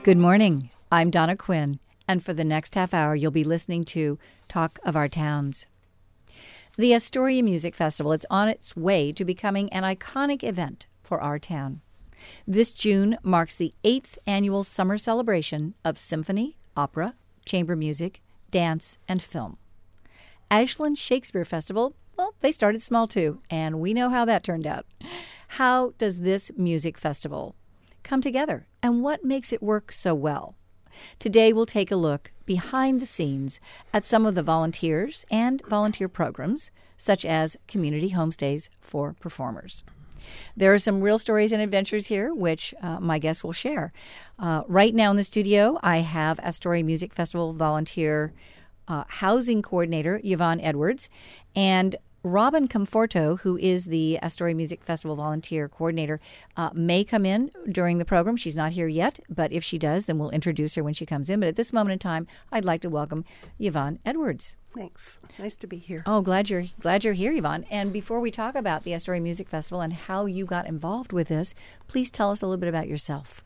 Good morning. I'm Donna Quinn, and for the next half hour, you'll be listening to Talk of Our Towns. The Astoria Music Festival is on its way to becoming an iconic event for our town. This June marks the 8th annual summer celebration of symphony, opera, chamber music, dance, and film. Ashland Shakespeare Festival, well, they started small too, and we know how that turned out. How does this music festival come together, and what makes it work so well? Today we'll take a look behind the scenes at some of the volunteers and volunteer programs, such as community homestays for performers. There are some real stories and adventures here, which my guests will share. Right now in the studio, I have Astoria Music Festival volunteer housing coordinator Yvonne Edwards and Robin Conforto, who is the Astoria Music Festival volunteer coordinator, may come in during the program. She's not here yet, but if she does, then we'll introduce her when she comes in. But at this moment in time, I'd like to welcome Yvonne Edwards. Thanks. Nice to be here. Oh, glad you're here, Yvonne. And before we talk about the Astoria Music Festival and how you got involved with this, please tell us a little bit about yourself.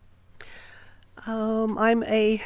I'm a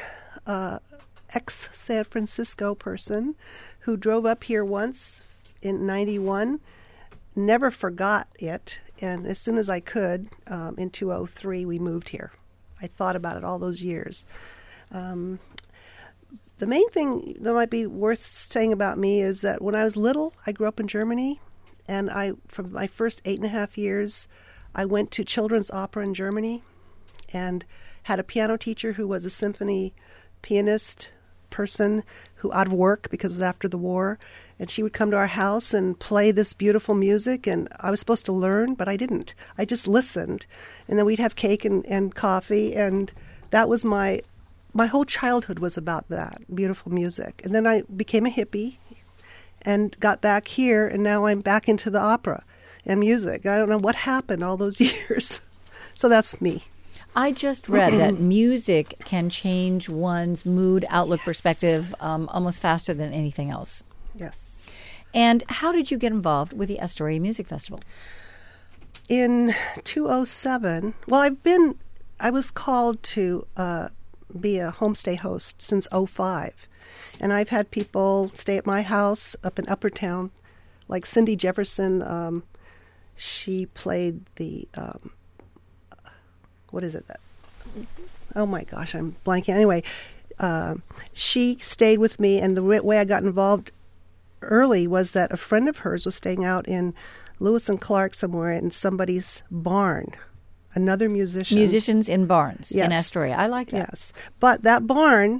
ex-San Francisco person who drove up here once in 91, never forgot it, and as soon as I could, in 2003, we moved here. I thought about it all those years. The main thing that might be worth saying about me is that when I was little, I grew up in Germany, and for my first 8.5 years, I went to children's opera in Germany and had a piano teacher who was a symphony pianist person who out of work because it was after the war, and she would come to our house and play this beautiful music, and I was supposed to learn, but I didn't. I just listened, and then we'd have cake and coffee, and that was my whole childhood was about that beautiful music. And then I became a hippie and got back here, and now I'm back into the opera and music. I don't know what happened all those years. So that's me. I just read that music can change one's mood, outlook, perspective almost faster than anything else. Yes. And how did you get involved with the Astoria Music Festival? In 2007, I was called to be a homestay host since 2005. And I've had people stay at my house up in Upper Town, like Cindy Jefferson. She played the... what is it? Oh my gosh, I'm blanking. Anyway, she stayed with me, and the way I got involved early was that a friend of hers was staying out in Lewis and Clark somewhere in somebody's barn. Another musician. Musicians in barns in Astoria. I like that. Yes. But that barn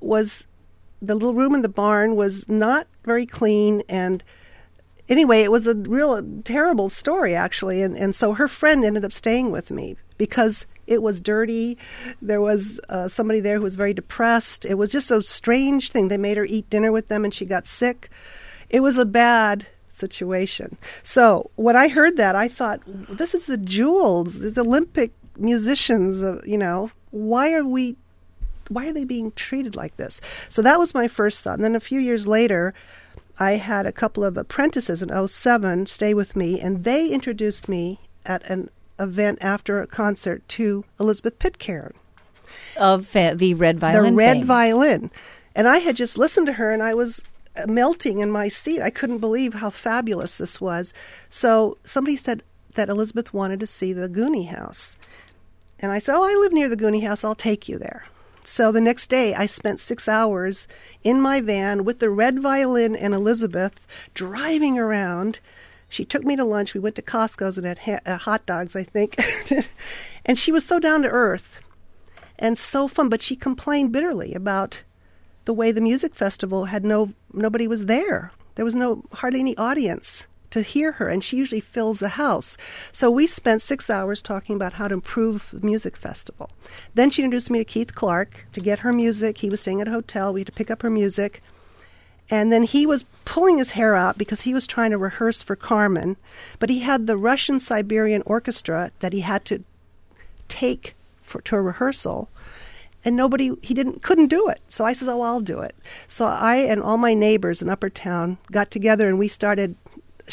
the little room in the barn was not very clean, and anyway, it was a real terrible story, actually. And so her friend ended up staying with me because it was dirty. There was somebody there who was very depressed. It was just a strange thing. They made her eat dinner with them, and she got sick. It was a bad situation. So when I heard that, I thought, this is the jewels, the Olympic musicians, why are they being treated like this? So that was my first thought. And then a few years later, I had a couple of apprentices in 2007 stay with me, and they introduced me at an event after a concert to Elizabeth Pitcairn. Of the Red Violin The Red fame. Violin. And I had just listened to her, and I was melting in my seat. I couldn't believe how fabulous this was. So somebody said that Elizabeth wanted to see the Goonie House. And I said, I live near the Goonie House. I'll take you there. So the next day, I spent 6 hours in my van with the Red Violin and Elizabeth driving around. She took me to lunch. We went to Costco's and had hot dogs, I think. And she was so down to earth and so fun. But she complained bitterly about the way the music festival had nobody was there. There was hardly any audience to hear her, and she usually fills the house. So we spent 6 hours talking about how to improve the music festival. Then she introduced me to Keith Clark to get her music. He was staying at a hotel. We had to pick up her music. And then he was pulling his hair out because he was trying to rehearse for Carmen, but he had the Russian Siberian Orchestra that he had to take to a rehearsal, and couldn't do it. So I said, I'll do it. So I and all my neighbors in Upper Town got together, and we started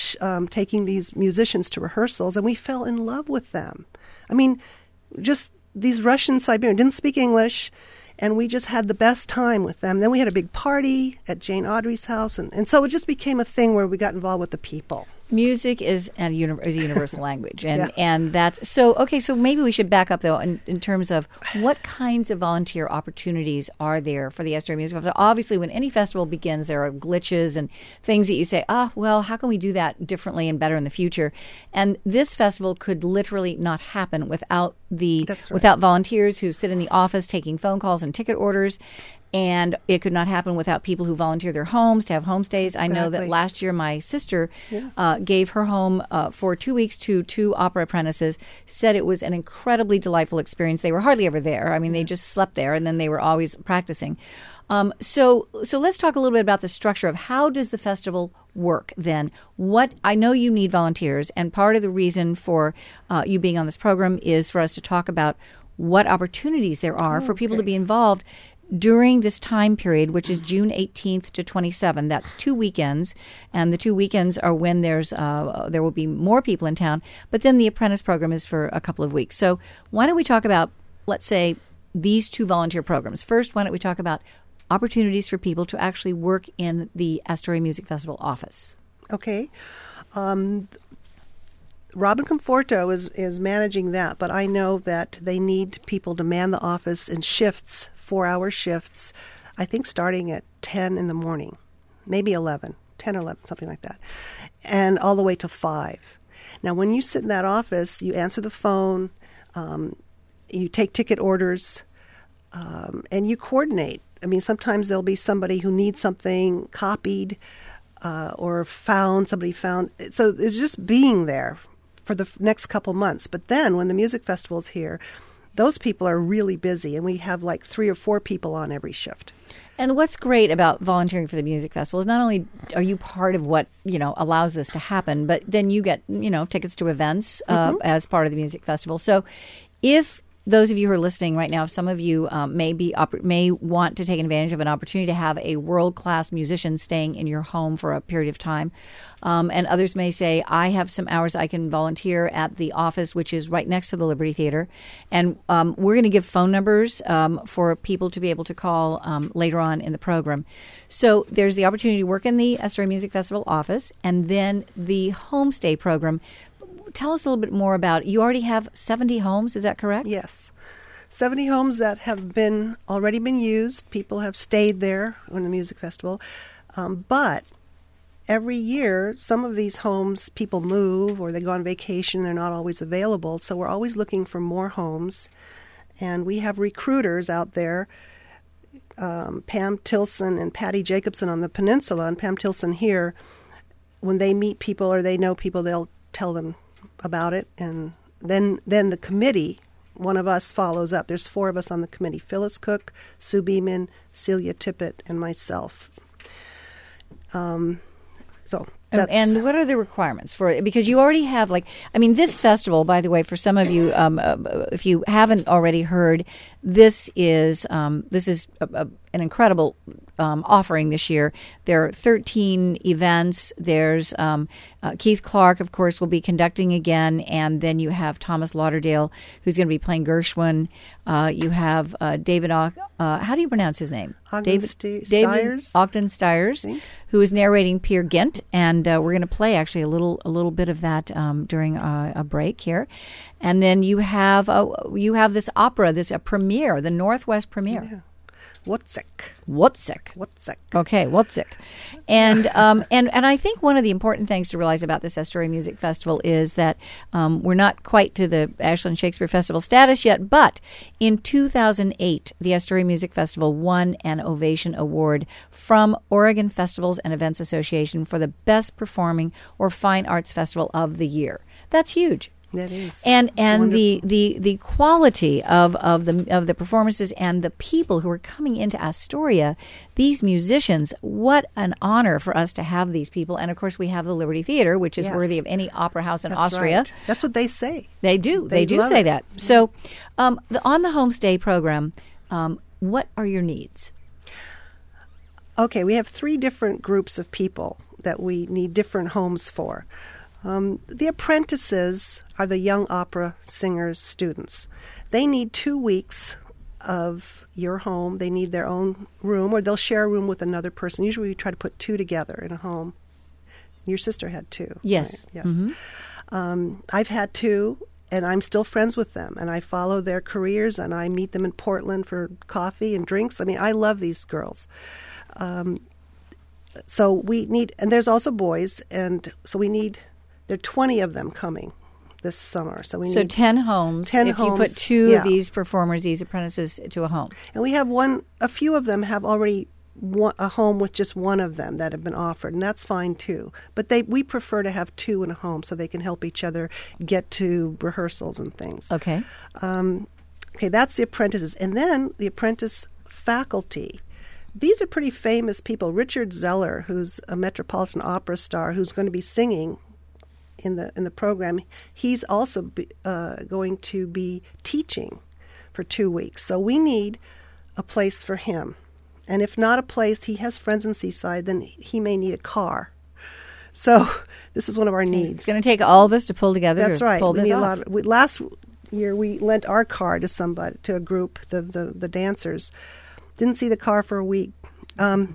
taking these musicians to rehearsals, and we fell in love with them. I mean, just these Russian Siberians didn't speak English, and we just had the best time with them. Then we had a big party at Jane Audrey's house, and so it just became a thing where we got involved with the people. Music is a universal language, and Yeah. and that's so. Okay, so maybe we should back up though in terms of what kinds of volunteer opportunities are there for the Astoria Music Festival. Obviously, when any festival begins, there are glitches and things that you say, well, how can we do that differently and better in the future? And this festival could literally not happen without That's right. without volunteers who sit in the office taking phone calls and ticket orders. And it could not happen without people who volunteer their homes to have homestays. I know that Exactly. last year my sister gave her home for 2 weeks to 2 opera apprentices, said it was an incredibly delightful experience. They were hardly ever there. I mean, they just slept there, and then they were always practicing. So let's talk a little bit about the structure of how does the festival work then? What I know you need volunteers, and part of the reason for you being on this program is for us to talk about what opportunities there are for people to be involved during this time period, which is June 18th to 27th. That's 2 weekends, and the 2 weekends are when there will be more people in town. But then the apprentice program is for a couple of weeks. So why don't we talk about, let's say, these 2 volunteer programs? First, why don't we talk about opportunities for people to actually work in the Astoria Music Festival office? Okay. Robin Conforto is managing that, but I know that they need people to man the office in shifts, 4-hour shifts, I think starting at 10 in the morning, maybe 11, 10 or 11, something like that, and all the way to 5. Now, when you sit in that office, you answer the phone, you take ticket orders, and you coordinate. I mean, sometimes there'll be somebody who needs something copied or somebody found. So it's just being there for the next couple months. But then when the music festival's here, those people are really busy, and we have like 3 or 4 people on every shift. And what's great about volunteering for the music festival is not only are you part of what, allows this to happen, but then you get, tickets to events as part of the music festival. So if those of you who are listening right now, if some of you may want to take advantage of an opportunity to have a world-class musician staying in your home for a period of time, and others may say, I have some hours I can volunteer at the office, which is right next to the Liberty Theater. And we're going to give phone numbers for people to be able to call later on in the program. So there's the opportunity to work in the Astoria Music Festival office, and then the homestay program. Tell us a little bit more about, you already have 70 homes, is that correct? Yes. 70 homes that have already been used. People have stayed there on the music festival. But every year, some of these homes, people move or they go on vacation. They're not always available. So we're always looking for more homes. And we have recruiters out there, Pam Tilson and Patty Jacobson on the peninsula, and Pam Tilson here. When they meet people or they know people, they'll tell them about it, and then the committee, one of us follows up. There's 4 of us on the committee: Phyllis Cook, Sue Beeman, Celia Tippett, and myself. So that's... And what are the requirements for it? Because you already have, this festival, by the way, for some of you, if you haven't already heard, this is an incredible offering this year. There are 13 events. There's Keith Clark, of course, will be conducting again, and then you have Thomas Lauderdale, who's going to be playing Gershwin. You have David, how do you pronounce his name? David Stiers? Ogden Stiers, who is narrating Peer Gynt, and we're going to play actually a little bit of that during a break here. And then you have this opera, a premiere, the Northwest premiere. Yeah. Wozzeck. Okay, Wozzeck. And I think one of the important things to realize about this Astoria Music Festival is that we're not quite to the Ashland Shakespeare Festival status yet, but in 2008, the Astoria Music Festival won an Ovation Award from Oregon Festivals and Events Association for the Best Performing or Fine Arts Festival of the Year. That's huge. That is. And the quality of the performances and the people who are coming into Astoria, these musicians, what an honor for us to have these people. And of course we have the Liberty Theater, which is worthy of any opera house in Austria. Right. That's what they say. They do. They do say that. So on the homestay program, what are your needs? Okay, we have 3 different groups of people that we need different homes for. The apprentices are the young opera singers, students. They need 2 weeks of your home. They need their own room, or they'll share a room with another person. Usually we try to put 2 together in a home. Your sister had 2. Yes. Right? Yes. I've had 2, and I'm still friends with them, and I follow their careers, and I meet them in Portland for coffee and drinks. I mean, I love these girls. So we need, and there's also boys, and so there are 20 of them coming this summer. So we need 10 homes. 10 if homes, you put 2 of yeah. these performers, these apprentices, to a home. And we have a few of them have already a home with just one of them that have been offered, and that's fine too. But we prefer to have 2 in a home so they can help each other get to rehearsals and things. Okay. Okay, that's the apprentices. And then the apprentice faculty. These are pretty famous people. Richard Zeller, who's a Metropolitan Opera star, who's going to be singing in the program, he's also going to be teaching for 2 weeks. So we need a place for him. And if not a place, he has friends in Seaside, then he may need a car. So this is one of our needs. It's going to take all of us to pull together. That's to right. Pull We this need off. last year we lent our car to somebody, to a group, the dancers. Didn't see the car for a week. Let's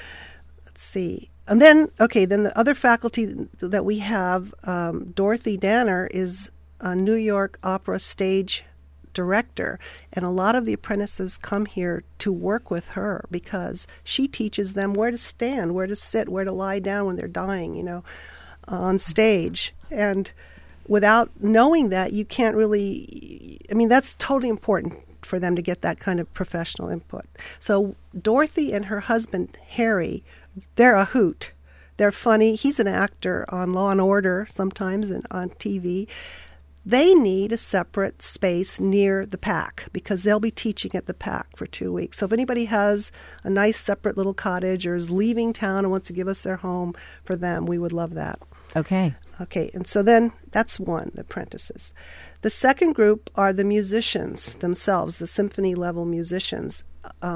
see. And then the other faculty that we have, Dorothy Danner is a New York Opera stage director, and a lot of the apprentices come here to work with her because she teaches them where to stand, where to sit, where to lie down when they're dying, on stage. And without knowing that, you can't really, that's totally important for them to get that kind of professional input. So Dorothy and her husband, Harry, they're a hoot. They're funny. He's an actor on Law and Order sometimes and on TV. They need a separate space near the PAC because they'll be teaching at the PAC for 2 weeks. So if anybody has a nice separate little cottage or is leaving town and wants to give us their home for them, we would love that. Okay. Okay, and so then that's one, the apprentices. The second group are the musicians themselves, the symphony level musicians.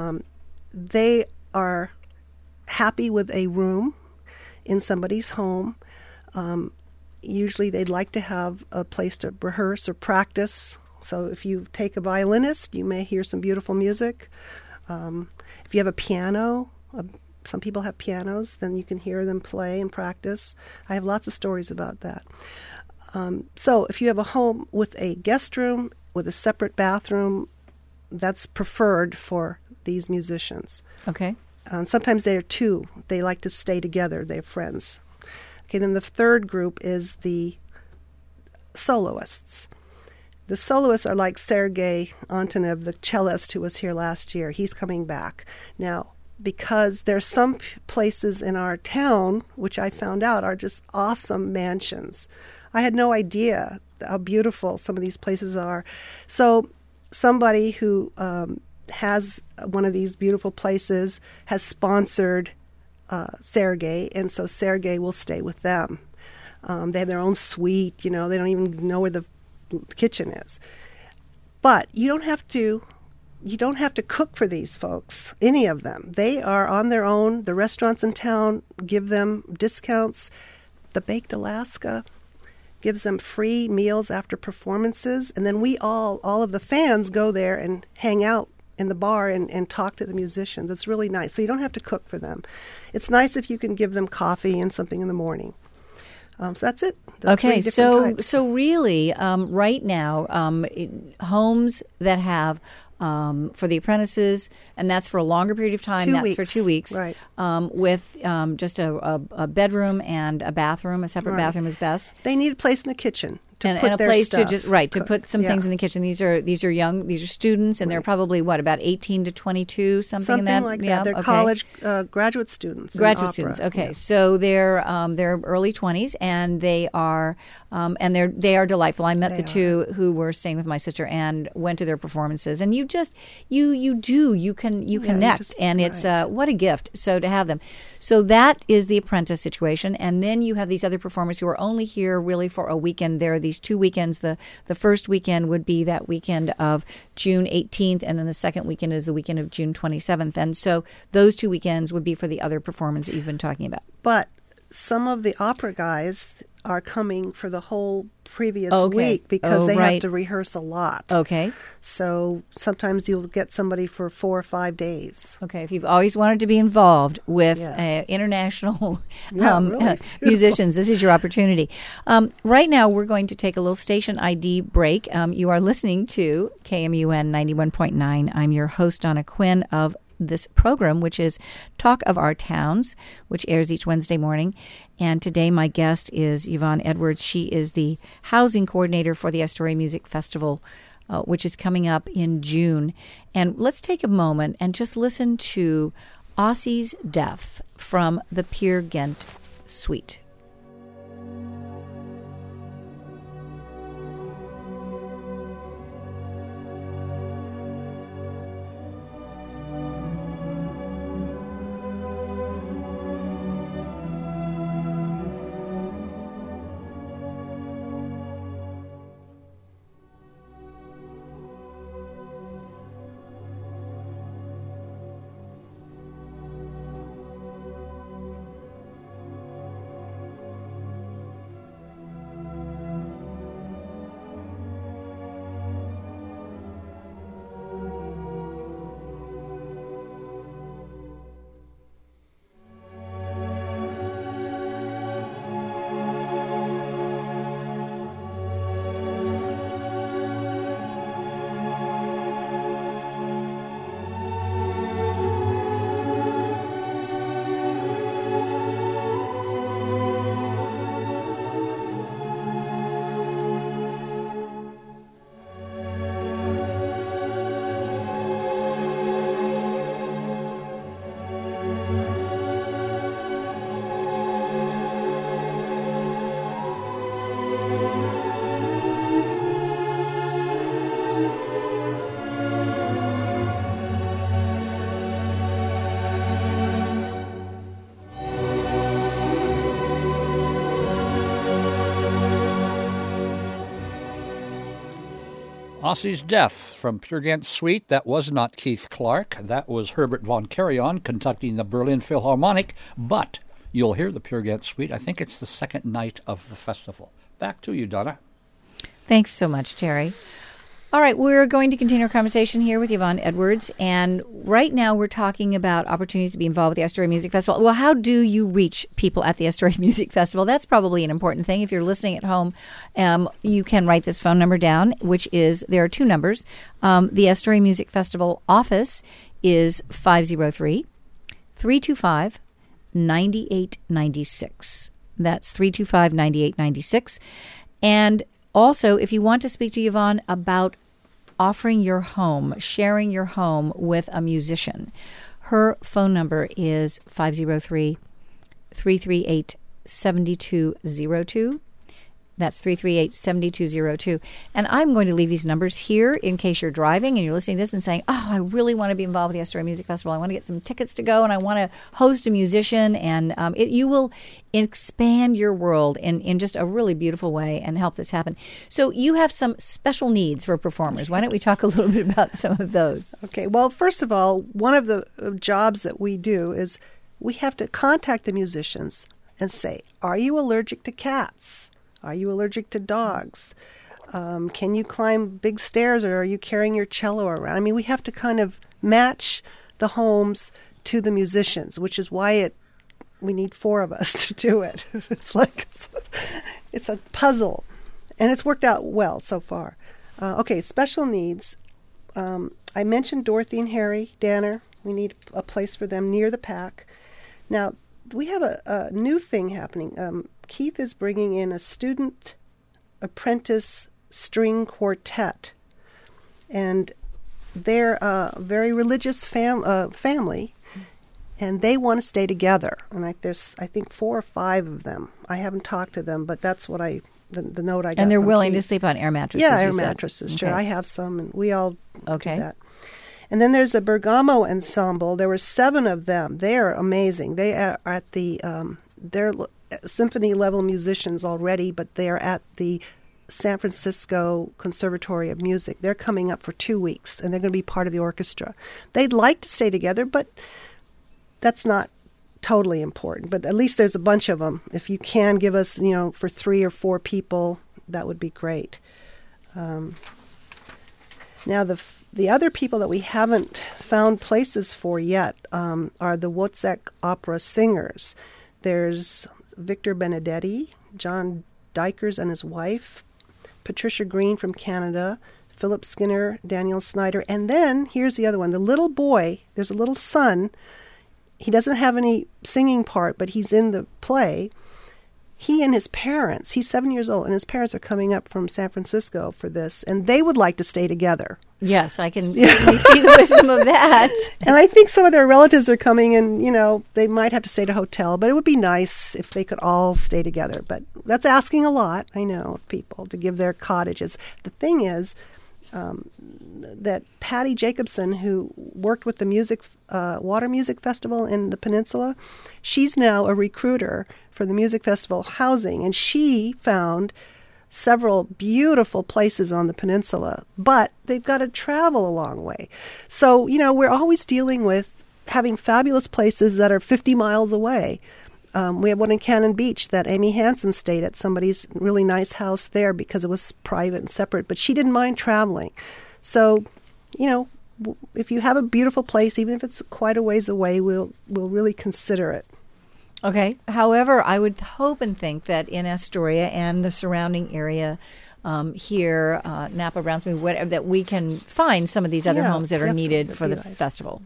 They are happy with a room in somebody's home. Usually they'd like to have a place to rehearse or practice. So if you take a violinist, you may hear some beautiful music. If you have a piano, some people have pianos, then you can hear them play and practice. I have lots of stories about that. So if you have a home with a guest room, with a separate bathroom, that's preferred for these musicians. Okay. Sometimes they are 2. They like to stay together. They have friends. Okay, then the third group is the soloists. The soloists are like Sergei Antonev, the cellist who was here last year. He's coming back. Now, because there's some places in our town, which I found out are just awesome mansions. I had no idea how beautiful some of these places are. So somebody who has one of these beautiful places has sponsored Sergei, and so Sergei will stay with them. They have their own suite, they don't even know where the kitchen is. But you don't have to cook for these folks, any of them. They are on their own. The restaurants in town give them discounts. The Baked Alaska gives them free meals after performances, and then we all of the fans go there and hang out in the bar and talk to the musicians. It's really nice. So you don't have to cook for them. It's nice if you can give them coffee and something in the morning. So that's it. Okay, so really, right now, homes that have for the apprentices, and that's for a longer period of time. 2 weeks. For 2 weeks, right? With just a bedroom and a bathroom. A separate bathroom is best. They need a place in the kitchen. And a place to to put some things in the kitchen. These are students, and they're probably about 18 to 22, something like that. Yeah, they're college graduate students. Graduate students. Okay, yeah. So they're early 20s, and they are delightful. I met the 2 who were staying with my sister and went to their performances, and you connect, and it's what a gift. So to have them, so that is the apprentice situation, and then you have these other performers who are only here really for a weekend. There are these 2 weekends. The first weekend would be that weekend of June 18th, and then the second weekend is the weekend of June 27th. And so those 2 weekends would be for the other performance that you've been talking about. But some of the opera guys are coming for the whole previous Okay. week because they right. have to rehearse a lot. Okay. So sometimes you'll get somebody for 4 or 5 days. Okay. If you've always wanted to be involved with Yeah. international Really. musicians, this is your opportunity. Right now, we're going to take a little station ID break. You are listening to KMUN 91.9. I'm your host, Donna Quinn, of this program, which is Talk of Our Towns, which airs each Wednesday morning. And today my guest is Yvonne Edwards. She is the housing coordinator for the Astoria Music Festival, which is coming up in June. And let's take a moment and just listen to Ossie's Death from the Peer Gynt Suite. Ossie's Death from Peer Gynt Suite. That was not Keith Clark. That was Herbert von Karajan conducting the Berlin Philharmonic. But you'll hear the Peer Gynt Suite. I think it's the second night of the festival. Back to you, Donna. Thanks so much, Terry. All right, we're going to continue our conversation here with Yvonne Edwards, and right now we're talking about opportunities to be involved with the Astoria Music Festival. Well, how do you reach people at the Astoria Music Festival? That's probably an important thing. If you're listening at home, you can write this phone number down, which is, there are two numbers. The Astoria Music Festival office is 503-325-9896. That's 325-9896. And also, if you want to speak to Yvonne about offering your home, sharing your home with a musician, her phone number is 503-338-7202. That's 338-7202. And I'm going to leave these numbers here in case you're driving and you're listening to this and saying, oh, I really want to be involved with the Astoria Music Festival. I want to get some tickets to go and I want to host a musician. And you will expand your world in just a really beautiful way and help this happen. So you have some special needs for performers. Why don't we talk a little bit about some of those? Okay. Well, first of all, one of the jobs that we do is we have to contact the musicians and say, are you allergic to cats? Are you allergic to dogs? Can you climb big stairs, or are you carrying your cello around? I mean, we have to kind of match the homes to the musicians, which is why we need 4 of us to do it. It's like it's a puzzle, and it's worked out well so far. Okay, special needs. I mentioned Dorothy and Harry Danner. We need a place for them near the Pack. Now, we have a new thing happening. Keith is bringing in a student apprentice string quartet, and they're a very religious family, and they want to stay together. And there's, I think, 4 or 5 of them. I haven't talked to them, but that's what the note I got. And they're from willing Keith. to sleep on air mattresses. Yeah, air you said. mattresses. Sure, Okay. I have some, and we all Okay. do that. And then there's the Bergamo Ensemble. There were 7 of them. They are amazing. They are at the they're symphony level musicians already, but they are at the San Francisco Conservatory of Music. They're coming up for 2 weeks, and they're going to be part of the orchestra. They'd like to stay together, but that's not totally important. But at least there's a bunch of them. If you can give us, for 3 or 4 people, that would be great. Now, the other people that we haven't found places for yet are the Wozzeck Opera singers. There's Victor Benedetti, John Dykers and his wife, Patricia Green from Canada, Philip Skinner, Daniel Snyder, and then here's the other one. The little boy, there's a little son. He doesn't have any singing part, but he's in the play. He and his parents, he's 7 years old, and his parents are coming up from San Francisco for this, and they would like to stay together. Yes, I can certainly see the wisdom of that. And I think some of their relatives are coming, and, they might have to stay at a hotel, but it would be nice if they could all stay together. But that's asking a lot, I know, of people to give their cottages. The thing is that Patty Jacobson, who worked with the Water Music Festival in the Peninsula, she's now a recruiter for the Music Festival housing, and she found several beautiful places on the peninsula, but they've got to travel a long way. So, we're always dealing with having fabulous places that are 50 miles away. We have one in Cannon Beach that Amy Hansen stayed at, somebody's really nice house there because it was private and separate, but she didn't mind traveling. So, if you have a beautiful place, even if it's quite a ways away, we'll really consider it. Okay. However, I would hope and think that in Astoria and the surrounding area here, Napa, Brownsmead, whatever, that we can find some of these other homes that are needed for the festival.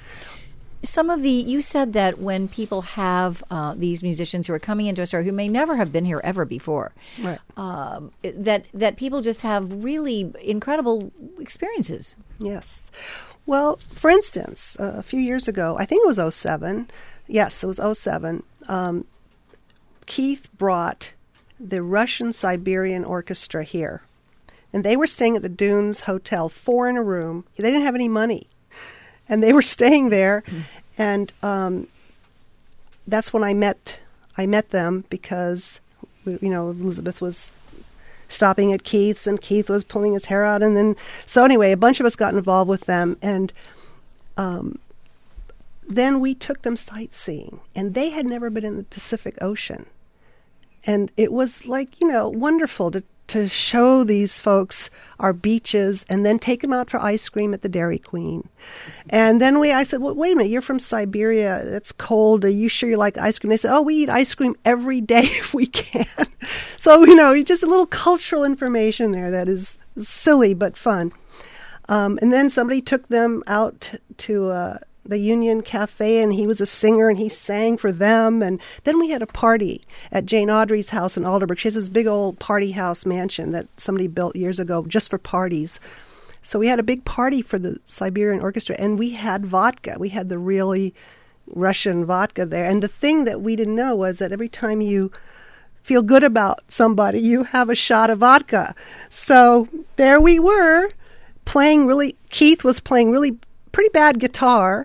You said that when people have these musicians who are coming into Astoria who may never have been here ever before, right. That people just have really incredible experiences. Yes. Well, for instance, a few years ago, I think it was 2007. Yes, it was 2007. Keith brought the Russian Siberian Orchestra here, and they were staying at the Dunes Hotel, 4 in a room. They didn't have any money. And they were staying there, and that's when I met them because, Elizabeth was stopping at Keith's, and Keith was pulling his hair out, and then so anyway, a bunch of us got involved with them, and then we took them sightseeing, and they had never been in the Pacific Ocean, and it was wonderful to show these folks our beaches and then take them out for ice cream at the Dairy Queen. And then I said, well, wait a minute, you're from Siberia. It's cold. Are you sure you like ice cream? They said, oh, we eat ice cream every day if we can. So, just a little cultural information there that is silly but fun. And then somebody took them out to the Union Cafe, and he was a singer, and he sang for them. And then we had a party at Jane Audrey's house in Alderbrook. She has this big old party house mansion that somebody built years ago just for parties. So we had a big party for the Siberian Orchestra, and we had vodka. We had the really Russian vodka there. And the thing that we didn't know was that every time you feel good about somebody, you have a shot of vodka. So there we were Keith was playing really pretty bad guitar.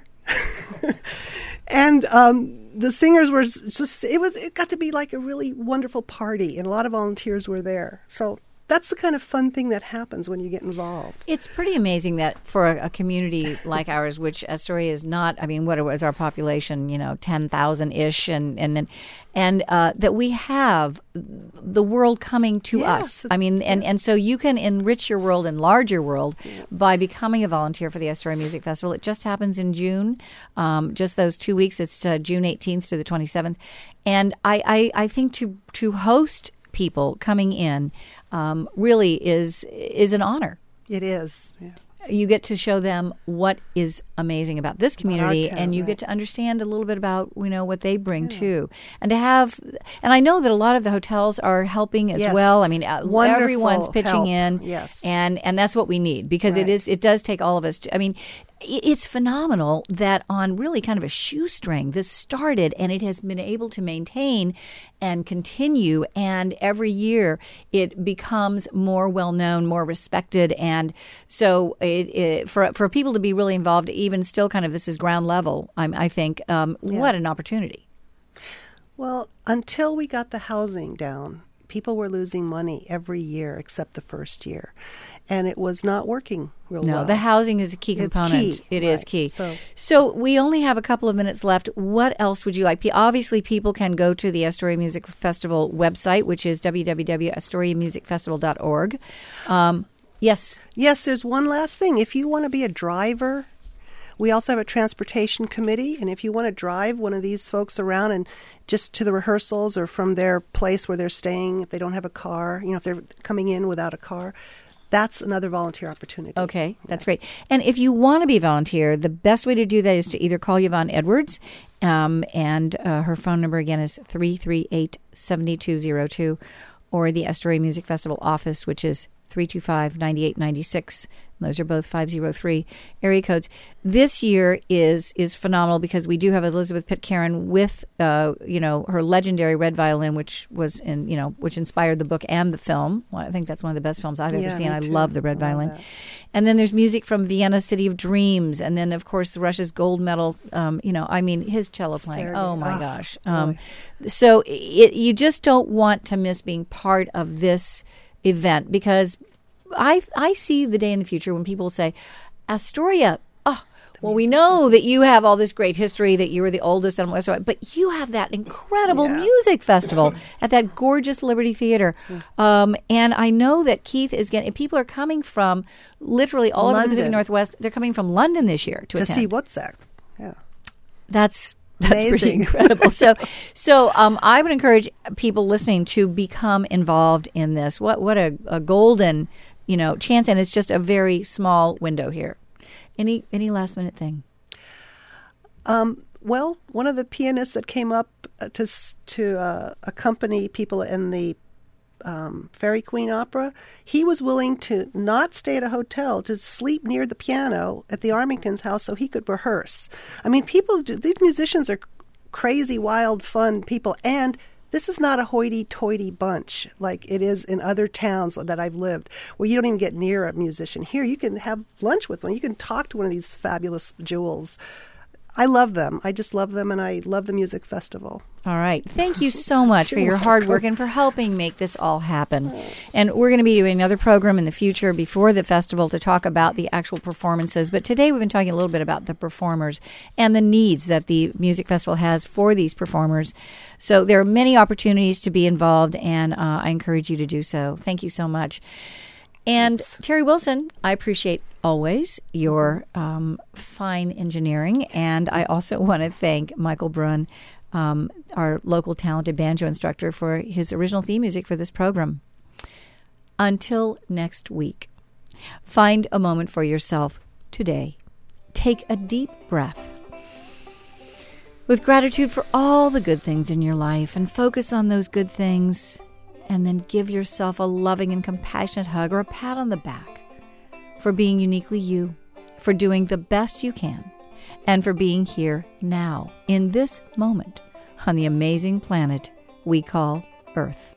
And the singers were it got to be like a really wonderful party, and a lot of volunteers were there. So that's the kind of fun thing that happens when you get involved. It's pretty amazing that for a community like ours, which Astoria is not, what was our population, 10,000-ish, and that we have the world coming to us. And so you can enrich your world, enlarge your world by becoming a volunteer for the Astoria Music Festival. It just happens in June, just those 2 weeks. It's June 18th to the 27th. And I think to host people coming in really is an honor. It is. Yeah. You get to show them what is amazing about this community, town, and you right. get to understand a little bit about what they bring too, and I know that a lot of the hotels are helping as well. Everyone's pitching help. In, yes, and that's what we need because right. it does take all of us. It's phenomenal that on really kind of a shoestring this started, and it has been able to maintain and continue, and every year it becomes more well-known, more respected, and so for people to be really involved, even still kind of this is ground level, I think, what an opportunity. Well, until we got the housing down, people were losing money every year except the first year. And it was not working real No, well. the housing is a key component. It's key. It is Right. key. So we only have a couple of minutes left. What else would you like? Obviously, people can go to the Astoria Music Festival website, which is www.astoriamusicfestival.org. Yes. Yes, there's one last thing. If you want to be a driver, we also have a transportation committee, and if you want to drive one of these folks around and just to the rehearsals or from their place where they're staying, if they don't have a car, if they're coming in without a car, that's another volunteer opportunity. Okay, that's great. And if you want to be a volunteer, the best way to do that is to either call Yvonne Edwards, and her phone number again is 338-7202, or the Astoria Music Festival office, which is 325-9896. Those are both 503 area codes. This year is phenomenal because we do have Elizabeth Pitcairn with her legendary red violin, which was which inspired the book and the film. Well, I think that's one of the best films I've ever seen. I love the red violin. That. And then there's music from Vienna, City of Dreams, and then of course Russia's gold medal. His cello playing. Saturday. Oh my gosh! Really. So you just don't want to miss being part of this event because I see the day in the future when people say, Astoria, we know that you have all this great history, that you were the oldest, but you have that incredible music festival at that gorgeous Liberty Theater. And I know that Keith is getting, people are coming from literally all over the Pacific Northwest. They're coming from London this year to attend. See Wozzeck. Yeah. That's Amazing. Pretty incredible. So I would encourage people listening to become involved in this. What a golden chance, and it's just a very small window here. Any last minute thing? Well, one of the pianists that came up to accompany people in the Fairy Queen opera, he was willing to not stay at a hotel, to sleep near the piano at the Armington's house so he could rehearse. I mean, these musicians are crazy, wild, fun people, and this is not a hoity-toity bunch like it is in other towns that I've lived, where you don't even get near a musician. Here, you can have lunch with one. You can talk to one of these fabulous jewels. I love them. I just love them, and I love the music festival. All right. Thank you so much for your hard work and for helping make this all happen. And we're going to be doing another program in the future before the festival to talk about the actual performances. But today we've been talking a little bit about the performers and the needs that the music festival has for these performers. So there are many opportunities to be involved, and I encourage you to do so. Thank you so much. And Terry Wilson, I appreciate always your fine engineering. And I also want to thank Michael Brunn, our local talented banjo instructor, for his original theme music for this program. Until next week, find a moment for yourself today. Take a deep breath with gratitude for all the good things in your life and focus on those good things. And then give yourself a loving and compassionate hug or a pat on the back for being uniquely you, for doing the best you can, and for being here now, in this moment, on the amazing planet we call Earth.